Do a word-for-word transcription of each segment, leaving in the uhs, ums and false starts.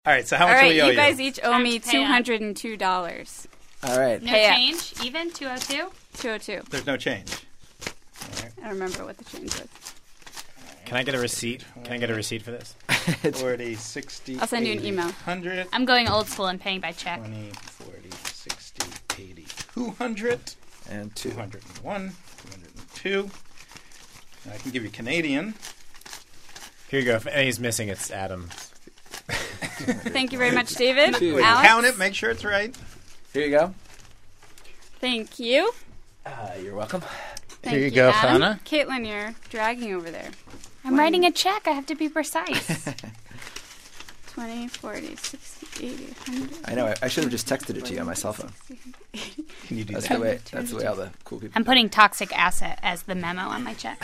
All right, so how All much right, do we owe you? you guys each owe Time me to pay two hundred two dollars. All right. No Pay up. change? Even? two oh two? two oh two. There's no change. I don't remember what the change was. Can I get a receipt? Can I get a receipt for this? forty, sixty, I'll send you an eighty, email. one hundred, I'm going old school and paying by check. twenty, forty, sixty, eighty, two hundred, And two. two hundred one, two hundred two. I can give you Canadian. Here you go. If any's missing, it's Adam. Thank you very much, David. Two. Alex, Count it, make sure it's right. Here you go. thank you. Uh, you're welcome. Thank Here you go, Adam. Hannah. Caitlin, you're dragging over there. I'm writing a check. I have to be precise. twenty, forty, sixty, eighty, one hundred. I know. I, I should have just texted it to you on my cell phone. Can you do That's that? the way. That's the way all the cool people. I'm putting toxic asset as the memo on my check.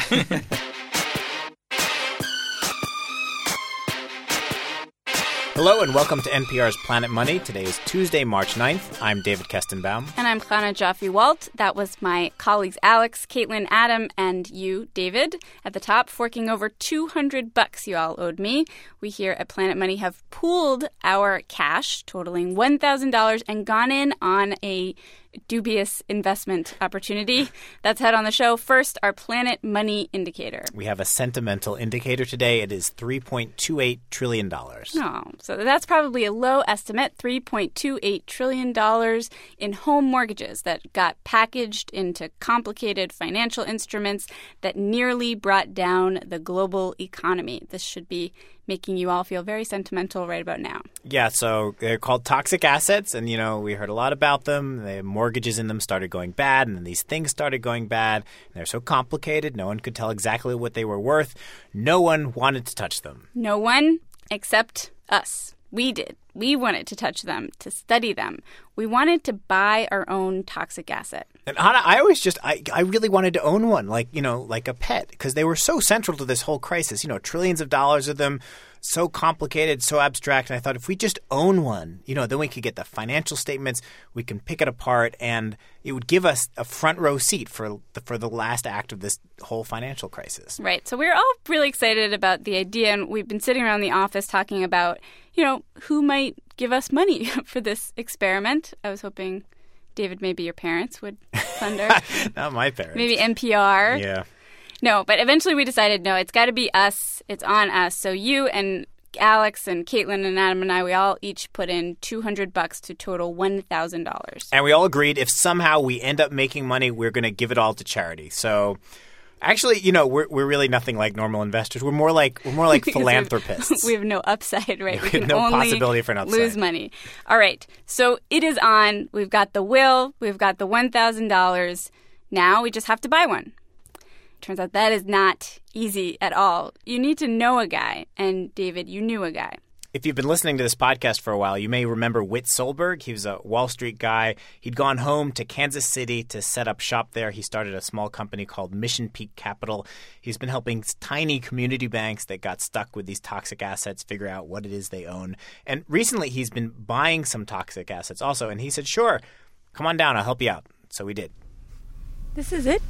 Hello and welcome to N P R's Planet Money. Today is Tuesday, March ninth. I'm David Kestenbaum. And I'm Chana Joffe-Walt. That was my colleagues Alex, Caitlin, Adam, and you, David, at the top, forking over two hundred bucks you all owed me. We here at Planet Money have pooled our cash, totaling one thousand dollars, and gone in on a dubious investment opportunity. That's ahead on the show. First, our Planet Money indicator. We have a sentimental indicator today. It is three point two eight trillion dollars. Oh, so that's probably a low estimate, three point two eight trillion dollars in home mortgages that got packaged into complicated financial instruments that nearly brought down the global economy. This should be making you all feel very sentimental right about now. Yeah, so they're called toxic assets, and, you know, we heard a lot about them. The mortgages in them started going bad, and then these things started going bad. And they're so complicated, no one could tell exactly what they were worth. No one wanted to touch them. No one except us. We did. We wanted to touch them, to study them. We wanted to buy our own toxic asset. And Hannah, I always just, I, I really wanted to own one, like, you know, like a pet, because they were so central to this whole crisis. You know, trillions of dollars of them, so complicated, so abstract. And I thought if we just own one, you know, then we could get the financial statements, we can pick it apart, and it would give us a front row seat for the, for the last act of this whole financial crisis. Right. So we're all really excited about the idea, and we've been sitting around the office talking about, you know, who might give us money for this experiment. I was hoping, David, maybe your parents would fund our... Not my parents. Maybe N P R. Yeah. No, but eventually we decided, no, it's got to be us. It's on us. So you and Alex and Caitlin and Adam and I, we all each put in two hundred bucks to total one thousand dollars. And we all agreed if somehow we end up making money, we're going to give it all to charity. So actually, you know, we're we're really nothing like normal investors. We're more like we're more like philanthropists. We have no upside, right? We We have can no only possibility for an upside. lose money. All right. So it is on. We've got the will. We've got the one thousand dollars. Now we just have to buy one. Turns out that is not easy at all. You need to know a guy. And David, you knew a guy. If you've been listening to this podcast for a while, you may remember Whit Solberg. He was a Wall Street guy. He'd gone home to Kansas City to set up shop there. He started a small company called Mission Peak Capital. He's been helping tiny community banks that got stuck with these toxic assets figure out what it is they own. And recently he's been buying some toxic assets also. And he said, sure, come on down. I'll help you out. So we did. This is it?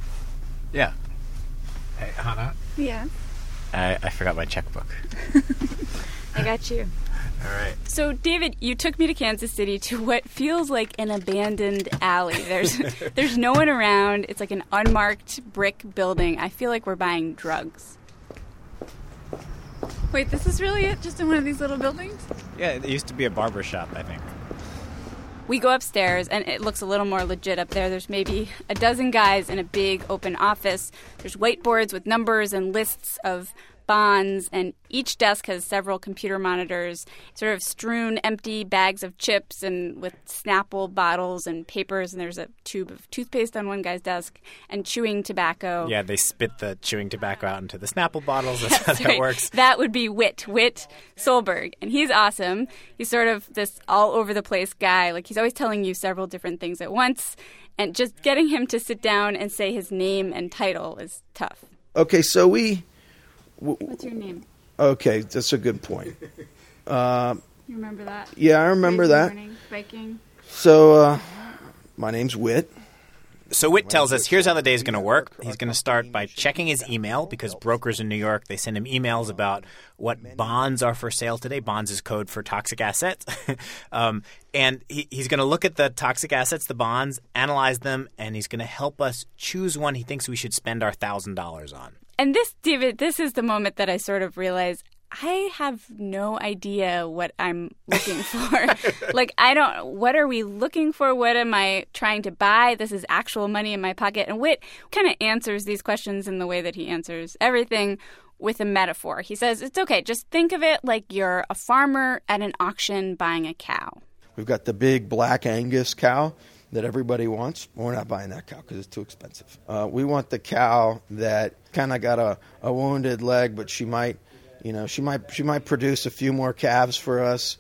Yeah. Hey, Hannah. Yeah. I, I forgot my checkbook. I got you. All right. So, David, you took me to Kansas City to what feels like an abandoned alley. There's there's no one around. It's like an unmarked brick building. I feel like we're buying drugs. Wait, this is really it? Just in one of these little buildings? Yeah, it used to be a barber shop, I think. We go upstairs, and it looks a little more legit up there. There's maybe a dozen guys in a big open office. There's whiteboards with numbers and lists of bonds, and each desk has several computer monitors, sort of strewn empty bags of chips and with Snapple bottles and papers, and there's a tube of toothpaste on one guy's desk, and chewing tobacco. Yeah, they spit the chewing tobacco out into the Snapple bottles. That's how that Right. works. That would be Whit, Whit Solberg. And he's awesome. He's sort of this all-over-the-place guy. Like, he's always telling you several different things at once, and just getting him to sit down and say his name and title is tough. Okay, so we... What's your name? Okay, that's a good point. Uh, You remember that? yeah, I remember Crazy that. Morning, Viking. So, uh, my name's Whit. So Whit tells us here's how the day is going to work. He's going to start by checking his email because brokers in New York, they send him emails about what bonds are for sale today. Bonds is code for toxic assets. um, and he, he's going to look at the toxic assets, the bonds, analyze them, and he's going to help us choose one he thinks we should spend our one thousand dollars on. And this, David, this is the moment that I sort of realize I have no idea what I'm looking for. Like, I don't, what are we looking for? What am I trying to buy? This is actual money in my pocket. And Whit kind of answers these questions in the way that he answers everything with a metaphor. He says, it's okay. Just think of it like you're a farmer at an auction buying a cow. We've got the big black Angus cow that everybody wants. We're not buying that cow because it's too expensive. Uh, we want the cow that kind of got a, a wounded leg, but she might, you know, she might she might produce a few more calves for us,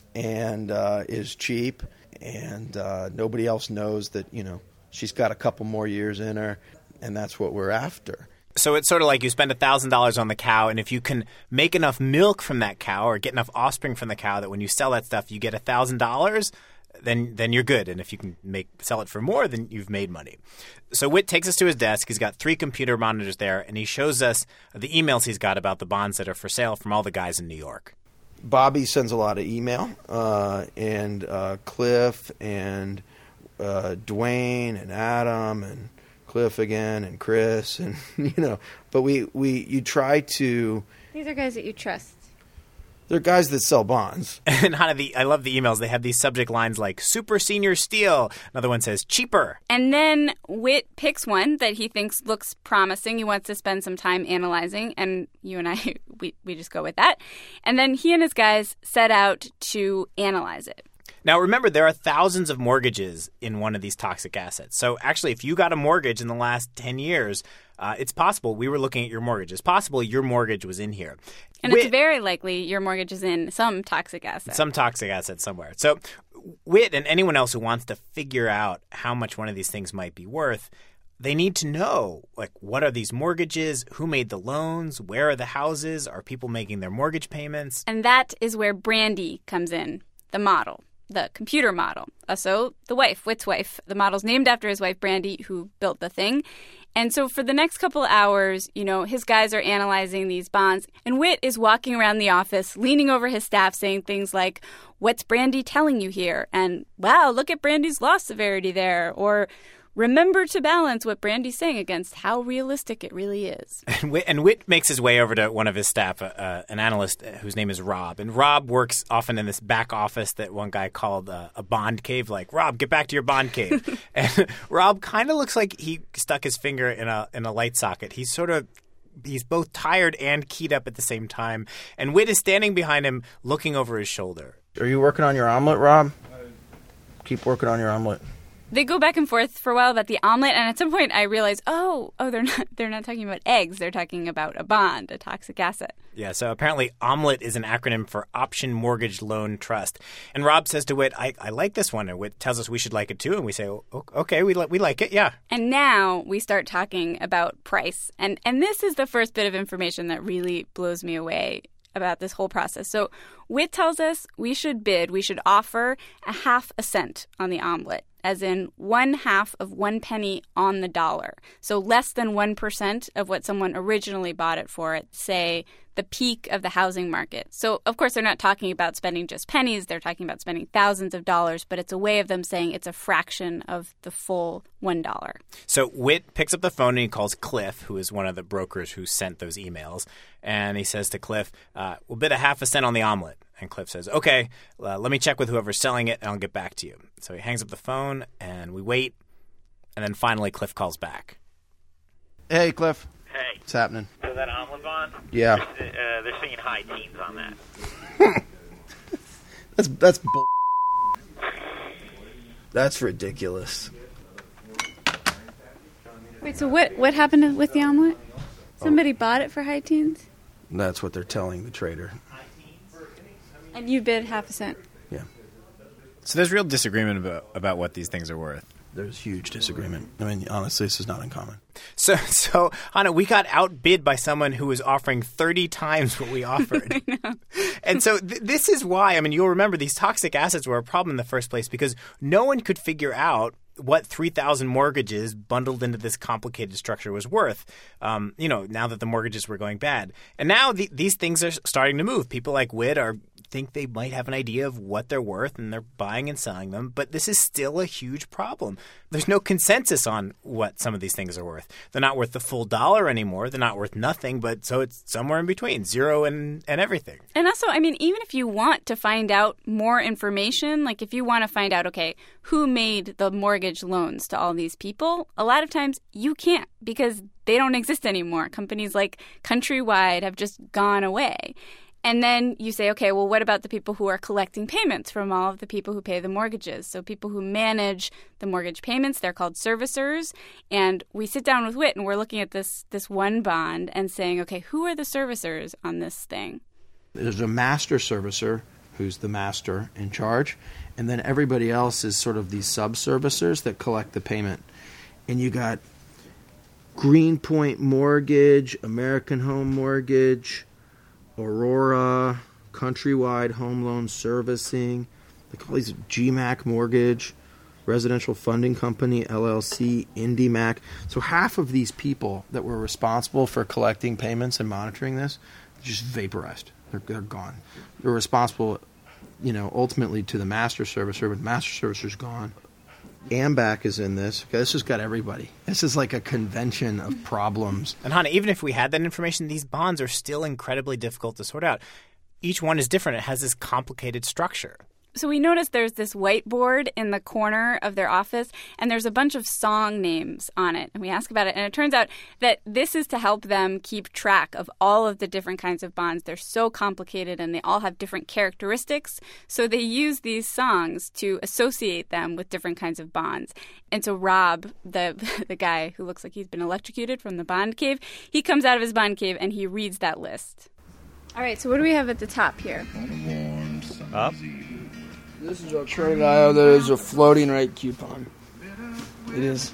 and uh, is cheap, and uh, nobody else knows that, you know, she's got a couple more years in her, and that's what we're after. So it's sort of like you spend one thousand dollars on the cow, and if you can make enough milk from that cow or get enough offspring from the cow that when you sell that stuff you get one thousand dollars, then then you're good. And if you can make sell it for more, then you've made money. So Whit takes us to his desk. He's got three computer monitors there, and he shows us the emails he's got about the bonds that are for sale from all the guys in New York. Bobby sends a lot of email, uh, and uh, Cliff and uh, Dwayne and Adam and Cliff again and Chris, and you know, but we, we you try to. These are guys that you trust. They're guys that sell bonds. And Hannah, the, I love the emails. They have these subject lines like super senior steal. Another one says cheaper. And then Whit picks one that he thinks looks promising. He wants to spend some time analyzing. And you and I, we, we just go with that. And then he and his guys set out to analyze it. Now, remember, there are thousands of mortgages in one of these toxic assets. So actually, if you got a mortgage in the last ten years, uh, it's possible we were looking at your mortgage. It's possible your mortgage was in here. And Whit, it's very likely your mortgage is in some toxic asset. Some toxic asset somewhere. So Whit and anyone else who wants to figure out how much one of these things might be worth, they need to know, like, what are these mortgages? Who made the loans? Where are the houses? Are people making their mortgage payments? And that is where Brandy comes in, the model. The computer model. Uh, so the wife, Whit's wife. The model's named after his wife, Brandy, who built the thing. And so for the next couple of hours, you know, his guys are analyzing these bonds. And Whit is walking around the office, leaning over his staff, saying things like, what's Brandy telling you here? And, wow, look at Brandy's loss severity there. Or, remember to balance what Brandy's saying against how realistic it really is. And Whit, and Whit makes his way over to one of his staff, uh, uh, an analyst whose name is Rob. And Rob works often in this back office that one guy called uh, a bond cave. Like, Rob, get back to your bond cave. And Rob kind of looks like he stuck his finger in a in a light socket. He's sort of he's both tired and keyed up at the same time. And Whit is standing behind him, looking over his shoulder. Are you working on your omelet, Rob? Keep working on your omelet. They go back and forth for a while about the omelet, and at some point I realize, oh, oh, they're not they're not talking about eggs. They're talking about a bond, a toxic asset. Yeah, so apparently OMLET is an acronym for Option Mortgage Loan Trust. And Rob says to Whit, I, I like this one. And Whit tells us we should like it too. And we say, oh, okay, we, li- we like it, yeah. And now we start talking about price. And, and this is the first bit of information that really blows me away about this whole process. So Whit tells us we should bid, we should offer a half a cent on the omelet, as in one half of one penny on the dollar. So less than one percent of what someone originally bought it for at, say, the peak of the housing market. So, of course, they're not talking about spending just pennies. They're talking about spending thousands of dollars, but it's a way of them saying it's a fraction of the full one dollar. So Whit picks up the phone and he calls Cliff, who is one of the brokers who sent those emails. And he says to Cliff, uh, we'll bid a half a cent on the omelet. And Cliff says, okay, uh, let me check with whoever's selling it and I'll get back to you. So he hangs up the phone and we wait. And then finally Cliff calls back. Hey, Cliff. Hey. What's happening? So that omelet bond? Yeah. They're, uh, they're saying high teens on that. That's that's bull. That's ridiculous. Wait, so what, what happened with the omelet? Somebody oh. bought it for high teens? That's what they're telling the trader. And you bid half a cent? Yeah. So there's real disagreement about, about what these things are worth. There's huge disagreement. I mean, honestly, this is not uncommon. So, so Hannah, we got outbid by someone who was offering thirty times what we offered. I know. And so th- this is why, I mean, you'll remember these toxic assets were a problem in the first place because no one could figure out what three thousand mortgages bundled into this complicated structure was worth, um, you know, now that the mortgages were going bad. And now the, these things are starting to move. People like Witt are think they might have an idea of what they're worth, and they're buying and selling them. But this is still a huge problem. There's no consensus on what some of these things are worth. They're not worth the full dollar anymore. They're not worth nothing, but so it's somewhere in between, zero and, and everything. And also, I mean, even if you want to find out more information, like if you want to find out, okay, who made the mortgage loans to all these people, a lot of times you can't because they don't exist anymore. Companies like Countrywide have just gone away. And then you say, okay, well, what about the people who are collecting payments from all of the people who pay the mortgages? So people who manage the mortgage payments, they're called servicers. And we sit down with Witt and we're looking at this this one bond and saying, okay, who are the servicers on this thing? There's a master servicer who's the master in charge, and then everybody else is sort of these sub-servicers that collect the payment. And you got Greenpoint Mortgage, American Home Mortgage, Aurora, Countrywide Home Loan Servicing, they call these G MAC Mortgage, Residential Funding Company, L L C, IndyMac. So half of these people that were responsible for collecting payments and monitoring this just vaporized. They're, they're gone. They're responsible, you know, ultimately to the master servicer, but the master servicer's gone. AMBAC is in this. Okay, this has got everybody. This is like a convention of problems. And Hannah, even if we had that information, these bonds are still incredibly difficult to sort out. Each one is different. It has this complicated structure. So we noticed there's this whiteboard in the corner of their office, and there's a bunch of song names on it. And we ask about it, and it turns out that this is to help them keep track of all of the different kinds of bonds. They're so complicated, and they all have different characteristics. So they use these songs to associate them with different kinds of bonds. And so Rob, the the guy who looks like he's been electrocuted from the bond cave, he comes out of his bond cave, and he reads that list. All right, so what do we have at the top here? Up. This is our credit I O that is a floating rate coupon. It is.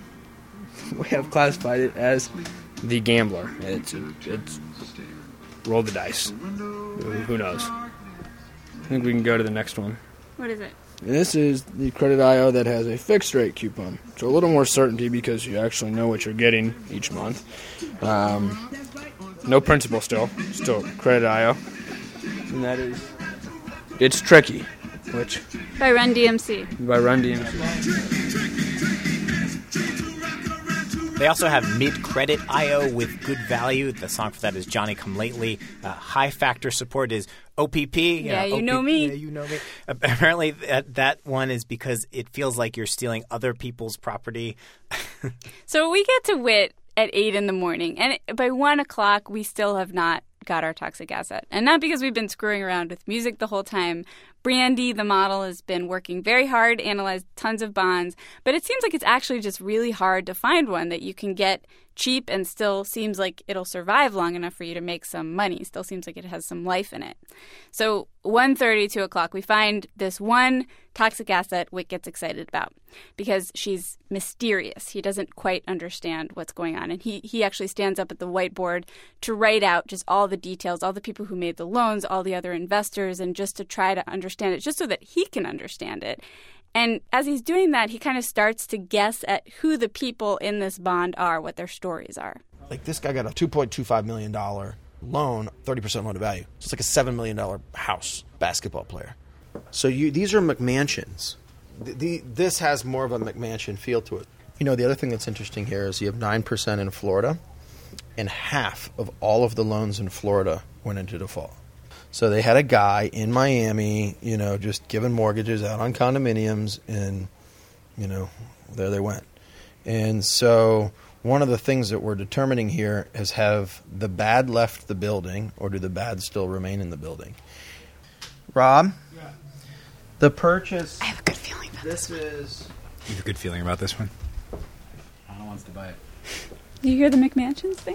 We have classified it as the gambler. It's it's roll the dice. Who knows? I think we can go to the next one. What is it? And this is the credit I O that has a fixed rate coupon. So a little more certainty because you actually know what you're getting each month. Um, no principal still. Still credit I O. And that is... It's tricky. Which? By Run D M C. By Run D M C. They also have Mid-Credit I O with Good Value. The song for that is Johnny Come Lately. Uh, high Factor support is O P P. Yeah, you O P P, know me. Yeah, you know me. Apparently that, that one is because it feels like you're stealing other people's property. So we get to Witt at eight in the morning, and by one o'clock we still have not got our toxic asset. And not because we've been screwing around with music the whole time. Brandy, the model, has been working very hard, analyzed tons of bonds, but it seems like it's actually just really hard to find one that you can get cheap and still seems like it'll survive long enough for you to make some money. Still seems like it has some life in it. So one thirty, two o'clock, we find this one toxic asset Witt gets excited about because she's mysterious. He doesn't quite understand what's going on. And he, he actually stands up at the whiteboard to write out just all the details, all the people who made the loans, all the other investors, and just to try to understand it, just so that he can understand it. And as he's doing that, he kind of starts to guess at who the people in this bond are, what their stories are. Like this guy got a two point two five million dollars loan, thirty percent loan to value. So it's like a seven million dollars house, basketball player. So you, these are McMansions. The, the, this has more of a McMansion feel to it. You know, the other thing that's interesting here is you have nine percent in Florida, and half of all of the loans in Florida went into default. So they had a guy in Miami, you know, just giving mortgages out on condominiums, and, you know, there they went. And so one of the things that we're determining here is, have the bad left the building, or do the bad still remain in the building? Rob? Yeah. The purchase... I have a good feeling about this. This is... You have a good feeling about this one? Anna wants to buy it. You hear the McMansions thing?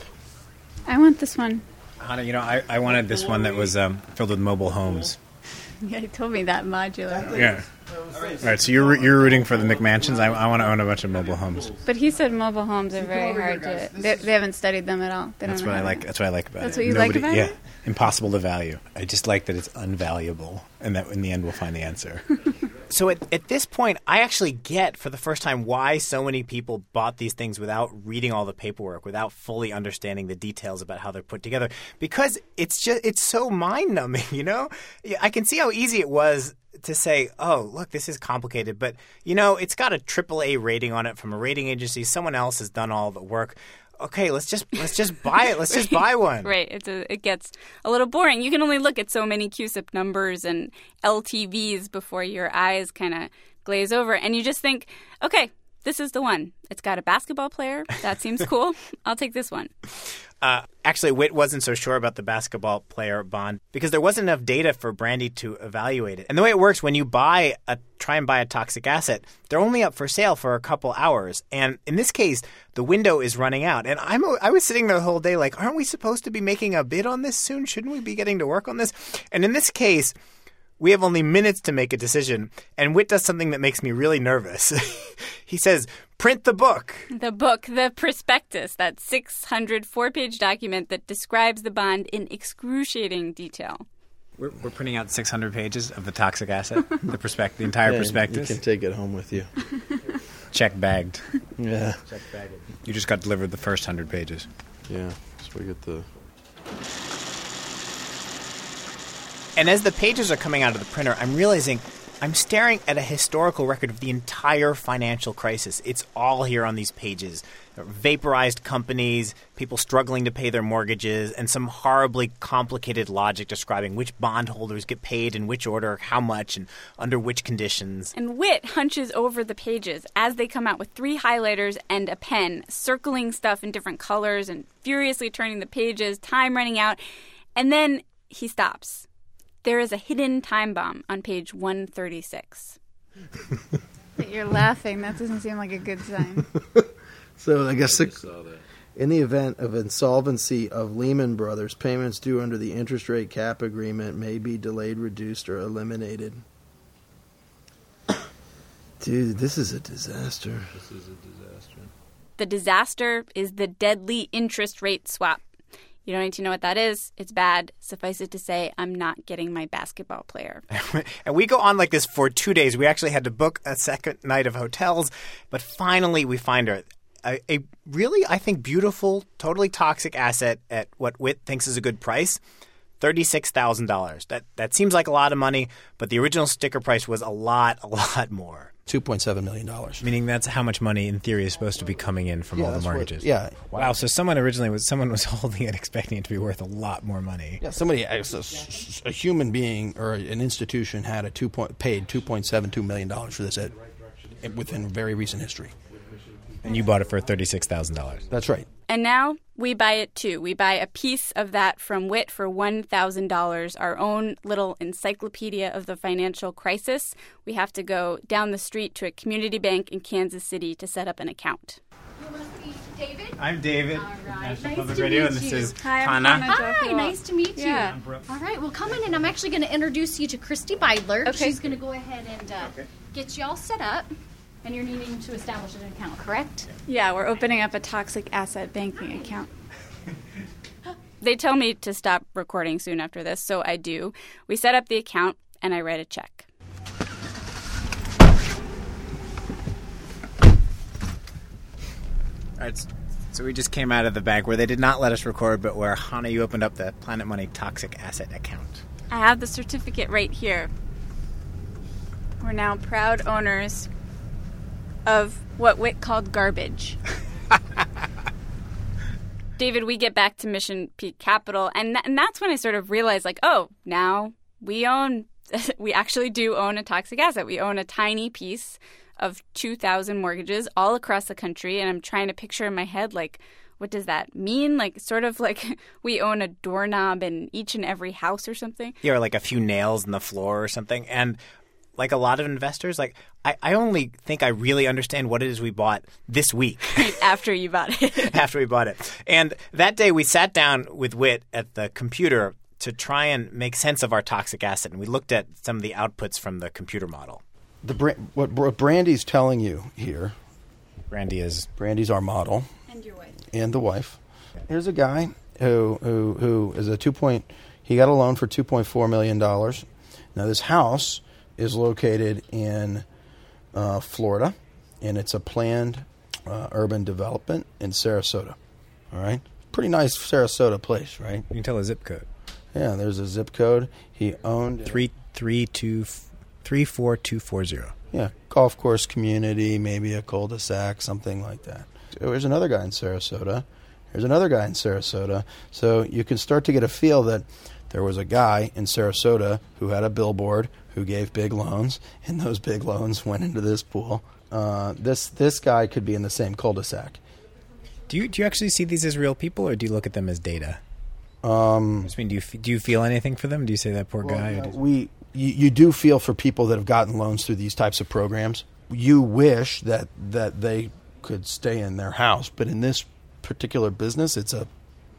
I want this one. Hannah, you know, I, I wanted this one that was um, filled with mobile homes. Yeah, he told me that modular. Yeah. All right, so you're you're rooting for the McMansions. I, I want to own a bunch of mobile homes. But he said mobile homes are very hard to... They, they haven't studied them at all. They That's don't know what I how like. to- That's what I like about That's it. what you Nobody, like about yeah, it? Impossible to value. I just like that it's unvaluable, and that in the end we'll find the answer. So at, at this point, I actually get for the first time why so many people bought these things without reading all the paperwork, without fully understanding the details about how they're put together. Because it's just it's so mind-numbing, you know? I can see how easy it was to say, oh, look, this is complicated. But, you know, it's got a triple A rating on it from a rating agency. Someone else has done all the work. Okay, let's just let's just buy it. Let's just buy one. Right. It's a, it gets a little boring. You can only look at so many Q S I P numbers and L T Vs before your eyes kind of glaze over. And you just think, okay, this is the one. It's got a basketball player. That seems cool. I'll take this one. Uh, actually, Witt wasn't so sure about the basketball player bond because there wasn't enough data for Brandy to evaluate it. And the way it works, when you buy a try and buy a toxic asset, they're only up for sale for a couple hours. And in this case, the window is running out. And I'm I was sitting there the whole day like, aren't we supposed to be making a bid on this soon? Shouldn't we be getting to work on this? And in this case, we have only minutes to make a decision. And Witt does something that makes me really nervous. He says, print the book. The book, the prospectus, that six hundred four-page document that describes the bond in excruciating detail. We're, we're printing out six hundred pages of the toxic asset, the prospect, the entire Yeah, prospectus. You can take it home with you. Check bagged. Yeah. Check bagged. You just got delivered the first hundred pages. Yeah. So we get the... And as the pages are coming out of the printer, I'm realizing I'm staring at a historical record of the entire financial crisis. It's all here on these pages. Vaporized companies, people struggling to pay their mortgages, and some horribly complicated logic describing which bondholders get paid in which order, how much, and under which conditions. And Witt hunches over the pages as they come out with three highlighters and a pen, circling stuff in different colors and furiously turning the pages, time running out. And then he stops. There is a hidden time bomb on page one thirty-six. You're laughing. That doesn't seem like a good sign. So I guess the, in the event of insolvency of Lehman Brothers, payments due under the interest rate cap agreement may be delayed, reduced, or eliminated. Dude, this is a disaster. This is a disaster. The disaster is the deadly interest rate swap. You don't need to know what that is. It's bad. Suffice it to say, I'm not getting my basketball player. And we go on like this for two days. We actually had to book a second night of hotels. But finally, we find her. A, a really, I think, beautiful, totally toxic asset at what Witt thinks is a good price, thirty-six thousand dollars. That that seems like a lot of money, but the original sticker price was a lot, a lot more. two point seven million dollars. Meaning that's how much money, in theory, is supposed to be coming in from Yeah, all the that's what- mortgages. yeah. Wow. So someone originally was someone was holding it, expecting it to be worth a lot more money. Yeah, somebody, a, a human being or an institution had a two point paid two point seven two million dollars for this at, within very recent history. And you bought it for thirty-six thousand dollars. That's right. And now we buy it too. We buy a piece of that from Witt for one thousand dollars, our own little encyclopedia of the financial crisis. We have to go down the street to a community bank in Kansas City to set up an account. You must be David? I'm David. All right. National Nice Public to Radio, meet and this you. is Hi, I'm Hannah. Hannah. Hi, Joshua. nice to meet Yeah. you. All right, well, come in, and I'm actually going to introduce you to Christy Beidler. Okay. She's going to go ahead and uh, get you all set up. And you're needing to establish an account, correct? Yeah, we're opening up a toxic asset banking account. They tell me to stop recording soon after this, so I do. We set up the account, and I write a check. All right, so we just came out of the bank where they did not let us record, but where, Hannah, you opened up the Planet Money Toxic Asset account. I have the certificate right here. We're now proud owners of what Witt called garbage. David, we get back to Mission Peak Capital, and, th- and that's when I sort of realized, like, oh, now we own, we actually do own a toxic asset. We own a tiny piece of two thousand mortgages all across the country, and I'm trying to picture in my head, like, what does that mean? Like, sort of like we own a doorknob in each and every house or something. Yeah, or like a few nails in the floor or something. And like a lot of investors, like I, I only think I really understand what it is we bought this week. After you bought it. After we bought it. And that day we sat down with Witt at the computer to try and make sense of our toxic asset. And we looked at some of the outputs from the computer model. The Bra- what, what Brandy's telling you here, Brandy is Brandy's our model, And your wife. and the wife. Here's a guy who who who is a two point. He got a loan for two point four million dollars. Now this house is located in uh, Florida, and it's a planned uh, urban development in Sarasota. All right? Pretty nice Sarasota place, right? You can tell a zip code. Yeah, there's a zip code. He owned three three two three four two four zero. Yeah, golf course community, maybe a cul-de-sac, something like that. There's another guy in Sarasota. There's another guy in Sarasota. So you can start to get a feel that there was a guy in Sarasota who had a billboard who gave big loans, and those big loans went into this pool. Uh, this this guy could be in the same cul-de-sac. Do you do you actually see these as real people, or do you look at them as data? Um, I mean, do you do you feel anything for them? Do you say that poor well, guy? no, or do- we you, you do feel for people that have gotten loans through these types of programs. You wish that that they could stay in their house, but in this particular business, it's a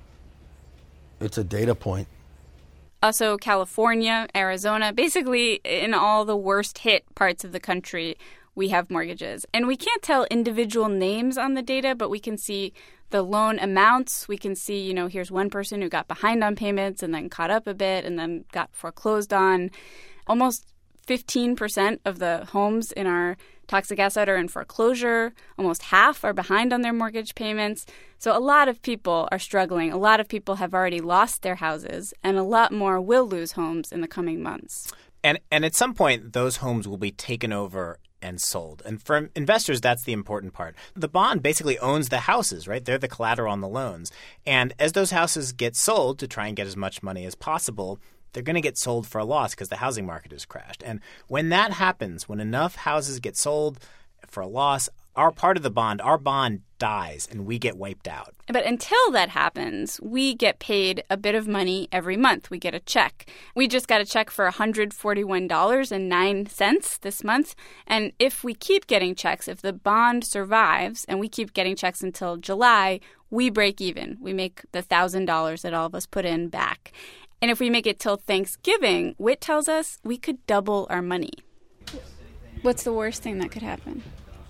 it's a data point. Also, California, Arizona, basically in all the worst hit parts of the country, we have mortgages. And we can't tell individual names on the data, but we can see the loan amounts. We can see, you know, here's one person who got behind on payments and then caught up a bit and then got foreclosed on. Almost fifteen percent of the homes in our toxic asset are in foreclosure. Almost half are behind on their mortgage payments. So a lot of people are struggling. A lot of people have already lost their houses, and a lot more will lose homes in the coming months. And and at some point, those homes will be taken over and sold. And for investors, that's the important part. The bond basically owns the houses, right? They're the collateral on the loans. And as those houses get sold to try and get as much money as possible, they're going to get sold for a loss because the housing market has crashed. And when that happens, when enough houses get sold for a loss, our part of the bond, our bond dies and we get wiped out. But until that happens, we get paid a bit of money every month. We get a check. We just got a check for one hundred forty-one dollars and nine cents this month. And if we keep getting checks, if the bond survives and we keep getting checks until July, we break even. We make the one thousand dollars that all of us put in back. And if we make it till Thanksgiving, Witt tells us we could double our money. What's the worst thing that could happen?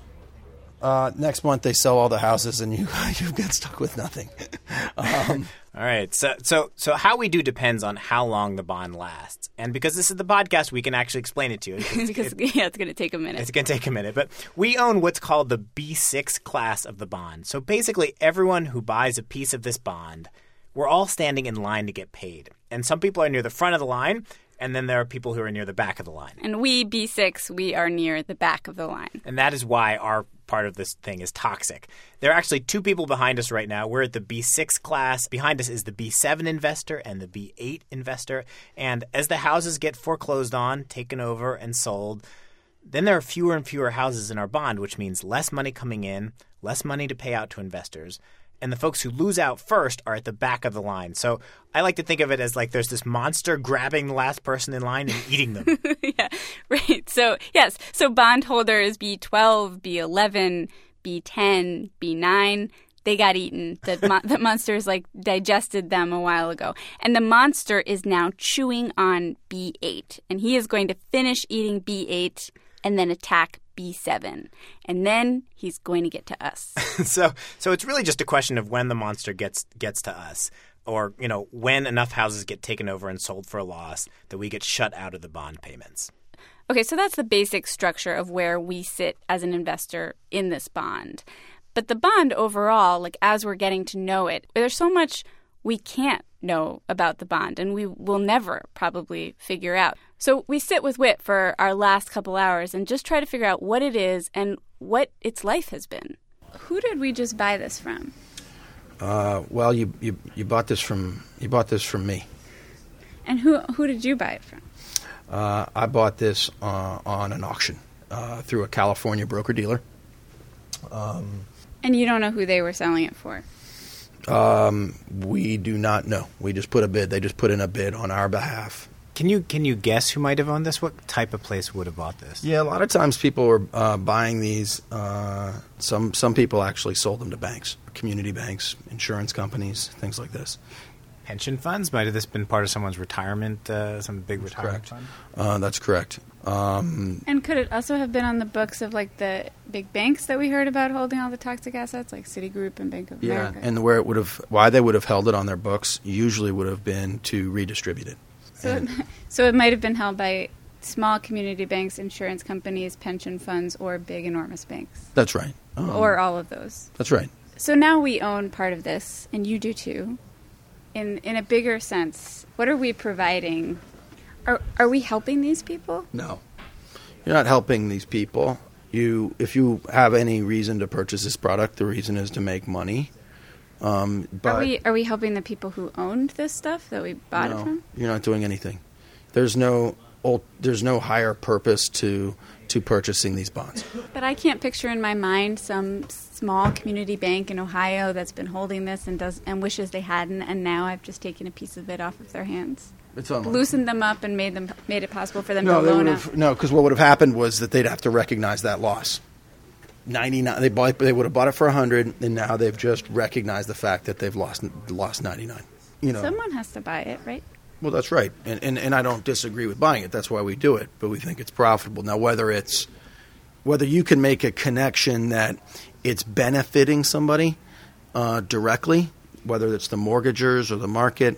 Uh, next month they sell all the houses and you you get stuck with nothing. um, all right. So so so how we do depends on how long the bond lasts. And because this is the podcast, we can actually explain it to you. It's, because it, yeah, it's going to take a minute. It's going to take a minute. But we own what's called the B six class of the bond. So basically everyone who buys a piece of this bond, we're all standing in line to get paid. And some people are near the front of the line, and then there are people who are near the back of the line. And we, B six, we are near the back of the line. And that is why our part of this thing is toxic. There are actually two people behind us right now. We're at the B six class. Behind us is the B seven investor and the B eight investor. And as the houses get foreclosed on, taken over, and sold, then there are fewer and fewer houses in our bond, which means less money coming in, less money to pay out to investors. And the folks who lose out first are at the back of the line. So I like to think of it as like there's this monster grabbing the last person in line and eating them. Yeah, right. So, yes. So bondholders B twelve, B eleven, B ten, B nine, they got eaten. The, mo- the monsters like digested them a while ago. And the monster is now chewing on B eight. And he is going to finish eating B eight and then attack B seven. And then he's going to get to us. so so it's really just a question of when the monster gets gets to us, or, you know, when enough houses get taken over and sold for a loss that we get shut out of the bond payments. Okay, so that's the basic structure of where we sit as an investor in this bond. But the bond overall, like as we're getting to know it, there's so much we can't know about the bond and we will never probably figure out. So we sit with Witt for our last couple hours and just try to figure out what it is and what its life has been. Who did we just buy this from? Uh, well, you, you you bought this from you bought this from me. And who who did you buy it from? Uh, I bought this uh, on an auction uh, through a California broker dealer. Um, and you don't know who they were selling it for? Um, we do not know. We just put a bid. They just put in a bid on our behalf. Can you can you guess who might have owned this? What type of place would have bought this? Yeah, a lot of times people were uh, buying these. Uh, some some people actually sold them to banks, community banks, insurance companies, things like this. Pension funds? Might have this been part of someone's retirement, uh, some big That's retirement correct. fund? Uh, that's correct. Um, and could it also have been on the books of like the big banks that we heard about holding all the toxic assets, like Citigroup and Bank of yeah, America? and where it would have, why they would have held it on their books, usually would have been to redistribute it. So, it, so it might have been held by small community banks, insurance companies, pension funds, or big, enormous banks. That's right. Um, or all of those. That's right. So now we own part of this, and you do too. In in a bigger sense, what are we providing? Are are we helping these people? No. You're not helping these people. You, if you have any reason to purchase this product, the reason is to make money. Um, but are we are we helping the people who owned this stuff that we bought no, it from? You're not doing anything. There's no there's no higher purpose to to purchasing these bonds. But I can't picture in my mind some small community bank in Ohio that's been holding this and does and wishes they hadn't, and now I've just taken a piece of it off of their hands. It's unlikely. Loosened them up and made them made it possible for them No, to they loan would up. have, no, because what would have happened was that they'd have to recognize that loss. ninety-nine They bought. They would have bought it for a hundred, and now they've just recognized the fact that they've lost lost ninety-nine. You know, Someone has to buy it, right? well, that's right, and, and and I don't disagree with buying it. That's why we do it, but we think it's profitable. Now, whether it's whether you can make a connection that it's benefiting somebody uh, directly, whether it's the mortgagers or the market,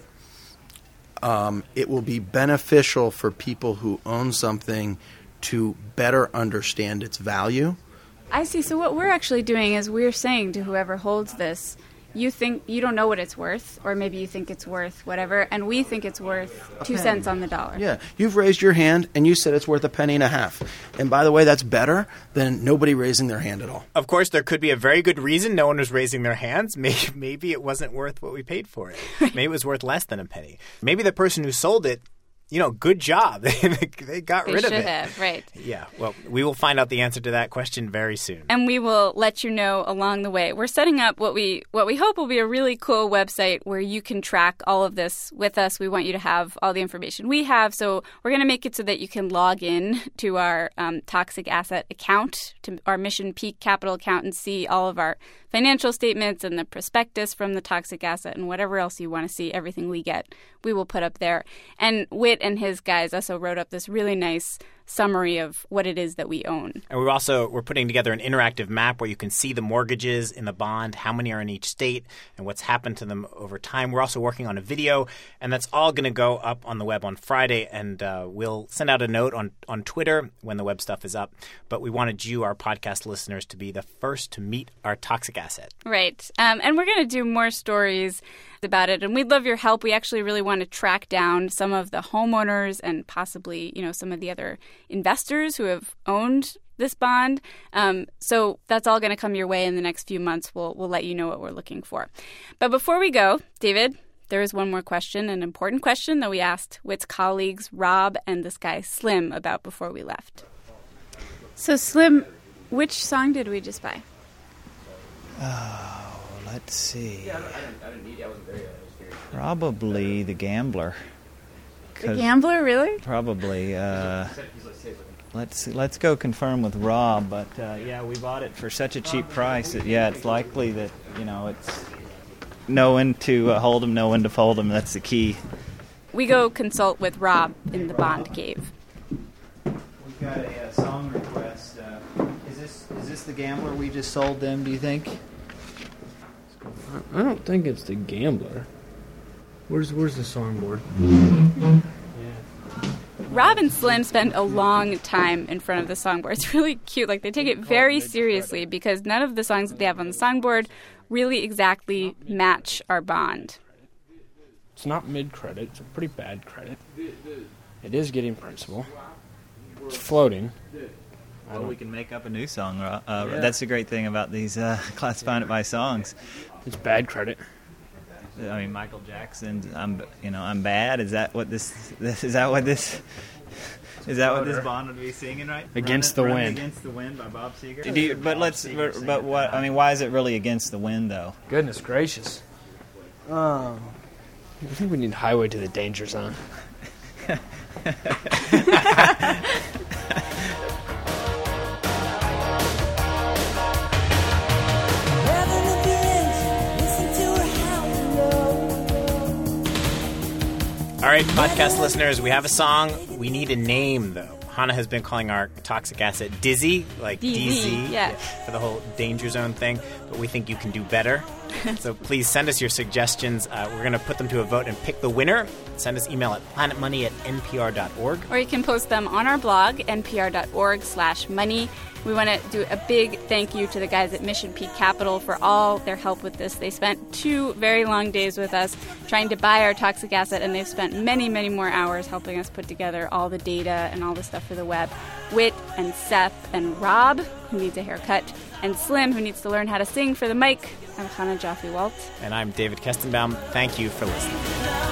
um, it will be beneficial for people who own something to better understand its value. I see. So what we're actually doing is we're saying to whoever holds this, you think you don't know what it's worth, or maybe you think it's worth whatever, and we think it's worth two cents on the dollar. Yeah, you've raised your hand and you said it's worth a penny and a half. And by the way, that's better than nobody raising their hand at all. Of course, there could be a very good reason no one was raising their hands. Maybe, maybe it wasn't worth what we paid for it. Maybe it was worth less than a penny. Maybe the person who sold it, you know, good job. They got They rid of should it. have, right. Yeah, well, we will find out the answer to that question very soon. And we will let you know along the way. We're setting up what we what we hope will be a really cool website where you can track all of this with us. We want you to have all the information we have. So we're going to make it so that you can log in to our um, Toxic Asset account, to our Mission Peak Capital account, and see all of our financial statements and the prospectus from the Toxic Asset and whatever else you want to see. Everything we get, we will put up there. And Whit and his guys also wrote up this really nice summary of what it is that we own. And we're also we're putting together an interactive map where you can see the mortgages in the bond, how many are in each state, and what's happened to them over time. We're also working on a video, and that's all going to go up on the web on Friday, and uh, we'll send out a note on, on Twitter when the web stuff is up. But we wanted you, our podcast listeners, to be the first to meet our toxic asset. Right. Um, and we're going to do more stories about it, and we'd love your help. We actually really want to track down some of the homeowners and possibly, you know, some of the other investors who have owned this bond. Um, so that's all going to come your way in the next few months. We'll we'll let you know what we're looking for. But before we go, David, there is one more question, an important question that we asked Whit's colleagues Rob and this guy Slim about before we left. So Slim, which song did we just buy? Oh, let's see. Probably The Gambler. The Gambler, really? Probably. Uh, let's let's go confirm with Rob. But uh, yeah, we bought it for such a cheap price that yeah, it's likely that you know it's know when to uh, hold them, know when to fold them. That's the key. We go consult with Rob in the Bond Cave. We've got a uh, song request. Uh, is this is this The Gambler we just sold them? Do you think? I don't think it's The Gambler. Where's where's the songboard? Rob and Slim spend a long time in front of the songboard. It's really cute. Like, they take it very seriously because none of the songs that they have on the songboard really exactly match our bond. It's not mid-credit. It's a pretty bad credit. It is getting principal. It's floating. Well, we can make up a new song. Uh, Yeah. That's the great thing about these uh, classifying it by songs. It's bad credit. I mean, Michael Jackson. I'm, you know, I'm bad. Is that what this? this is that what this? Is that what this Bond would be singing, right? Against Run, the Run Wind. Against the Wind by Bob Seger. Do you, but let's. But, but what? I mean, why is it really against the wind, though? Goodness gracious. Um, I think we need Highway to the Danger Zone. All right, podcast listeners, we have a song. We need a name, though. Hannah has been calling our toxic asset Dizzy, like D Z, D Z, yeah. for the whole danger zone thing, but we think you can do better. So please send us your suggestions. Uh, we're going to put them to a vote and pick the winner. Send us email at planetmoney at n p r dot org. Or you can post them on our blog, n p r dot org slash money. We want to do a big thank you to the guys at Mission Peak Capital for all their help with this. They spent two very long days with us trying to buy our toxic asset, and they've spent many, many more hours helping us put together all the data and all the stuff for the web. Whit and Seth and Rob, who needs a haircut, and Slim, who needs to learn how to sing for the mic. I'm Hannah Jaffe-Walt. And I'm David Kestenbaum. Thank you for listening.